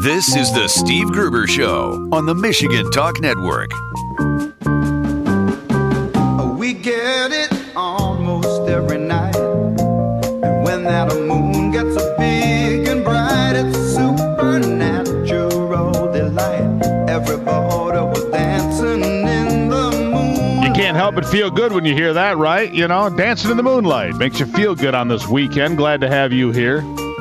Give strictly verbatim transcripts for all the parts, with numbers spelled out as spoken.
This is the Steve Gruber Show on the Michigan Talk Network. We get it almost every night. And when that moon gets so big and bright, it's a supernatural delight. Everybody was dancing in the moon. You can't help but feel good when you hear that, right? You know, dancing in the moonlight makes you feel good on this weekend. Glad to have you here.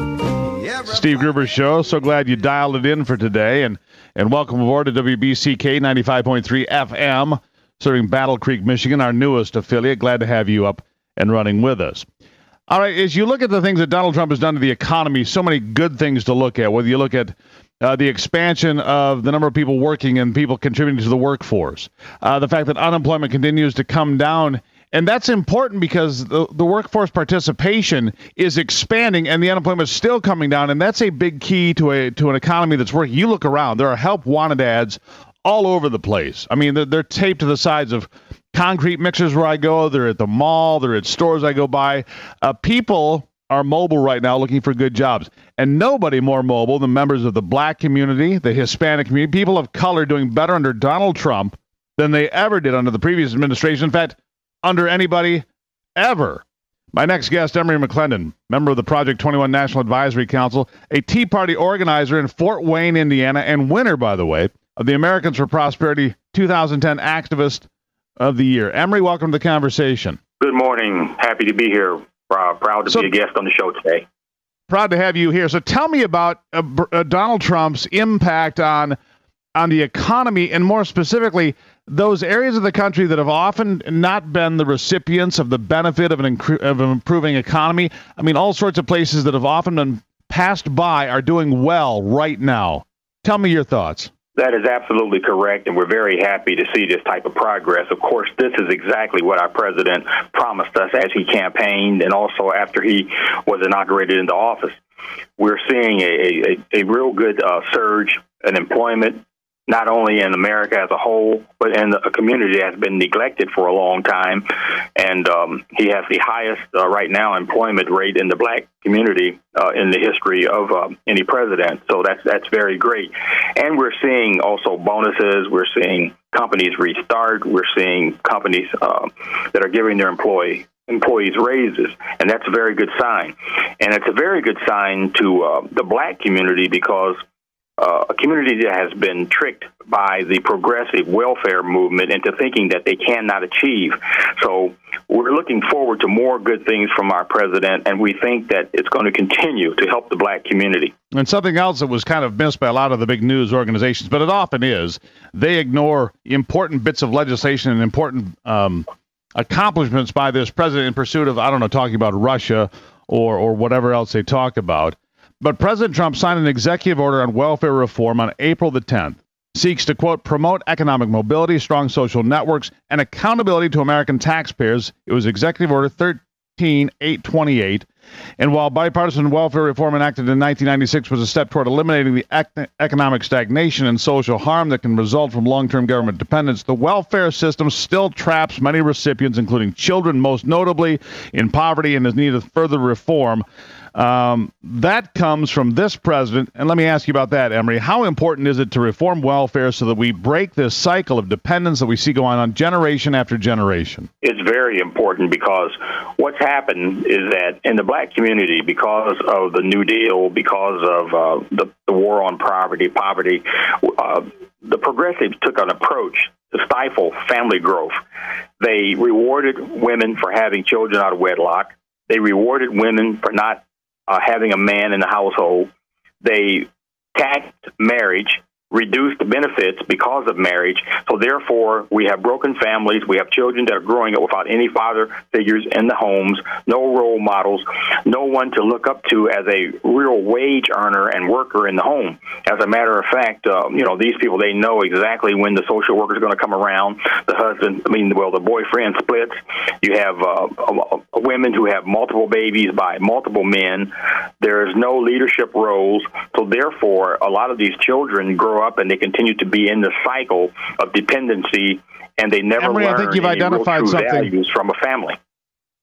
Steve Gruber Show. So glad you dialed it in for today. And, and welcome aboard to W B C K ninety-five point three F M, serving Battle Creek, Michigan, our newest affiliate. Glad to have you up and running with us. All right, as you look at the things that Donald Trump has done to the economy, so many good things to look at, whether you look at uh, the expansion of the number of people working and people contributing to the workforce, uh, the fact that unemployment continues to come down. And that's important because the, the workforce participation is expanding and the unemployment is still coming down. And that's a big key to a to an economy that's working. You look around, there are help wanted ads all over the place. I mean, they're, they're taped to the sides of concrete mixers where I go. They're at the mall. They're at stores I go by. Uh, people are mobile right now looking for good jobs. And nobody more mobile than members of the black community, the Hispanic community, people of color doing better under Donald Trump than they ever did under the previous administration. In fact, under anybody ever. My next guest, Emery McClendon, member of the Project twenty-one National Advisory Council, a Tea Party organizer in Fort Wayne, Indiana, and winner, by the way, of the Americans for Prosperity two thousand ten Activist of the Year. Emery, welcome to the conversation. Good morning. Happy to be here. Uh, proud to so, be a guest on the show today. Proud to have you here. So tell me about uh, uh, Donald Trump's impact on on the economy, and more specifically, those areas of the country that have often not been the recipients of the benefit of an, incre- of an improving economy. I mean, all sorts of places that have often been passed by are doing well right now. Tell me your thoughts. That is absolutely correct, and we're very happy to see this type of progress. Of course, this is exactly what our president promised us as he campaigned and also after he was inaugurated into office. We're seeing a, a, a real good uh, surge in employment, not only in America as a whole, but in a community that has been neglected for a long time. And um, he has the highest uh, right now employment rate in the black community uh, in the history of uh, any president. So that's that's very great. And we're seeing also bonuses. We're seeing companies restart. We're seeing companies uh, that are giving their employee employees raises, and that's a very good sign. And it's a very good sign to uh, the black community because Uh, a community that has been tricked by the progressive welfare movement into thinking that they cannot achieve. So we're looking forward to more good things from our president, and we think that it's going to continue to help the black community. And something else that was kind of missed by a lot of the big news organizations, but it often is, they ignore important bits of legislation and important um, accomplishments by this president in pursuit of, I don't know, talking about Russia or or whatever else they talk about. But President Trump signed an executive order on welfare reform on April the tenth, seeks to, quote, promote economic mobility, strong social networks, and accountability to American taxpayers. It was Executive Order thirteen eight twenty-eight. And while bipartisan welfare reform enacted in nineteen ninety-six was a step toward eliminating the ec- economic stagnation and social harm that can result from long-term government dependence, the welfare system still traps many recipients, including children, most notably in poverty, and is needed further reform. Um, that comes from this president. And let me ask you about that, Emery. How important is it to reform welfare so that we break this cycle of dependence that we see going on generation after generation? It's very important because what's happened is that in the black community, because of the New Deal, because of uh, the, the war on poverty, poverty, uh, the progressives took an approach to stifle family growth. They rewarded women for having children out of wedlock. They rewarded women for not Uh, having a man in the household. They taxed marriage, reduced benefits because of marriage. So therefore, we have broken families. We have children that are growing up without any father figures in the homes, no role models, no one to look up to as a real wage earner and worker in the home. As a matter of fact, uh, you know, these people, they know exactly when the social worker is going to come around. The husband, I mean, well, the boyfriend splits. You have uh, women who have multiple babies by multiple men. There is no leadership roles. So therefore, a lot of these children grow up and they continue to be in the cycle of dependency, and they never Emery, learn I think you've any identified real true something. values from a family.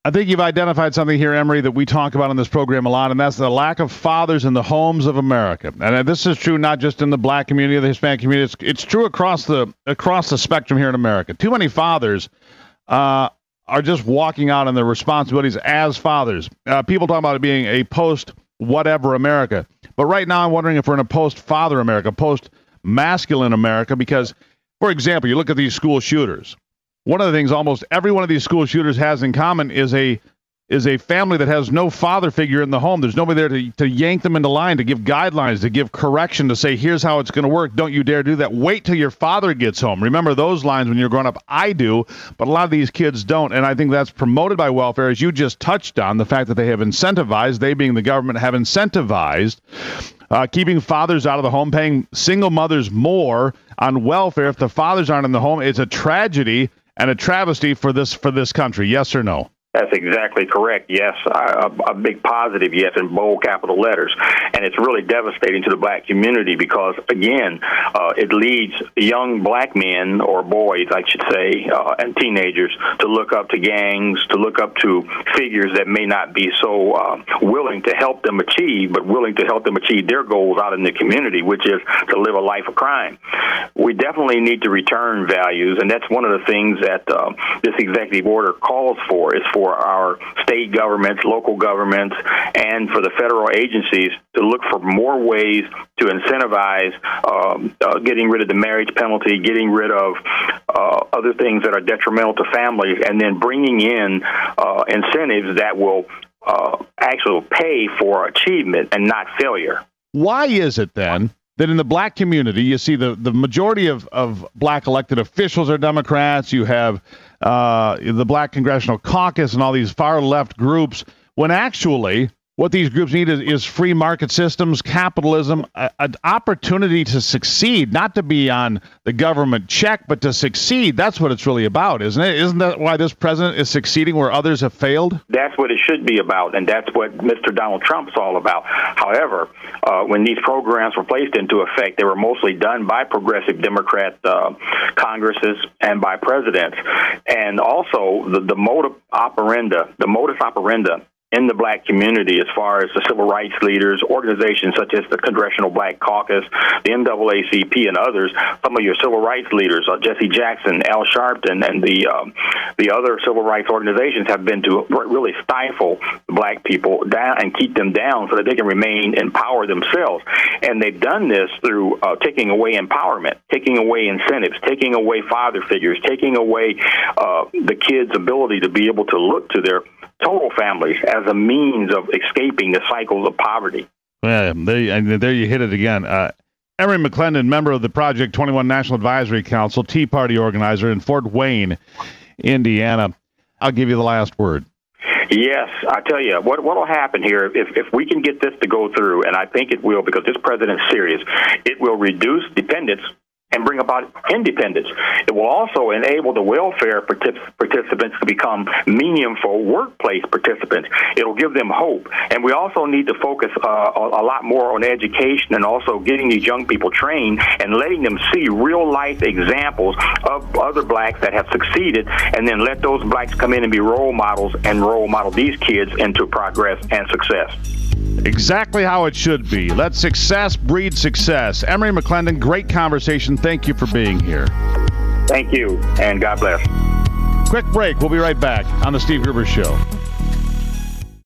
I think you've identified something here, Emory, that we talk about on this program a lot, and that's the lack of fathers in the homes of America. And this is true not just in the black community, the Hispanic community. It's, it's true across the across the spectrum here in America. Too many fathers uh, are just walking out on their responsibilities as fathers. Uh, people talk about it being a post-whatever America. But right now I'm wondering if we're in a post-father America, post-masculine America, because, for example, you look at these school shooters. One of the things almost every one of these school shooters has in common is a is a family that has no father figure in the home. There's nobody there to, to yank them into line, to give guidelines, to give correction, to say, here's how it's going to work. Don't you dare do that. Wait till your father gets home. Remember those lines when you're growing up. I do, but a lot of these kids don't. And I think that's promoted by welfare, as you just touched on, the fact that they have incentivized, they being the government, have incentivized Uh, keeping fathers out of the home, paying single mothers more on welfare if the fathers aren't in the home. It's a tragedy and a travesty for this for this country. Yes or no? That's exactly correct. Yes, a, a big positive yes in bold capital letters. And it's really devastating to the black community because, again, uh, it leads young black men or boys, I should say, uh, and teenagers to look up to gangs, to look up to figures that may not be so uh, willing to help them achieve, but willing to help them achieve their goals out in the community, which is to live a life of crime. We definitely need to return values, and that's one of the things that uh, this executive order calls for, is for for our state governments, local governments, and for the federal agencies to look for more ways to incentivize um, uh, getting rid of the marriage penalty, getting rid of uh, other things that are detrimental to families, and then bringing in uh, incentives that will uh, actually pay for achievement and not failure. Why is it then that in the black community, you see the, the majority of, of black elected officials are Democrats, you have uh, the Black Congressional Caucus and all these far-left groups, when actually what these groups need is, is free market systems, capitalism, a, an opportunity to succeed, not to be on the government check, but to succeed. That's what it's really about, isn't it? Isn't that why this president is succeeding where others have failed? That's what it should be about, and that's what Mister Donald Trump's all about. However, uh, when these programs were placed into effect, they were mostly done by progressive Democrat uh, Congresses and by presidents. And also, the, the modus operandi, the modus operandi in the black community, as far as the civil rights leaders, organizations such as the Congressional Black Caucus, the N double A C P, and others, some of your civil rights leaders, uh, Jesse Jackson, Al Sharpton, and the um, the other civil rights organizations have been to really stifle black people down and keep them down so that they can remain in power themselves. And they've done this through uh, taking away empowerment, taking away incentives, taking away father figures, taking away uh, the kids' ability to be able to look to their total families as a means of escaping the cycles of poverty. Yeah, there, there you hit it again. Uh, Emory McClendon, member of the Project twenty-one National Advisory Council, Tea Party organizer in Fort Wayne, Indiana. I'll give you the last word. Yes, I tell you, what what will happen here, if, if we can get this to go through, and I think it will because this president's serious, it will reduce dependence and bring about independence. It will also enable the welfare partic- participants to become meaningful workplace participants. It'll give them hope. And we also need to focus uh, a, a lot more on education and also getting these young people trained and letting them see real-life examples of other blacks that have succeeded, and then let those blacks come in and be role models and role model these kids into progress and success. Exactly how it should be. Let success breed success. Emory McClendon, great conversation. Thank you for being here. Thank you, and God bless. Quick break. We'll be right back on The Steve Gruber Show.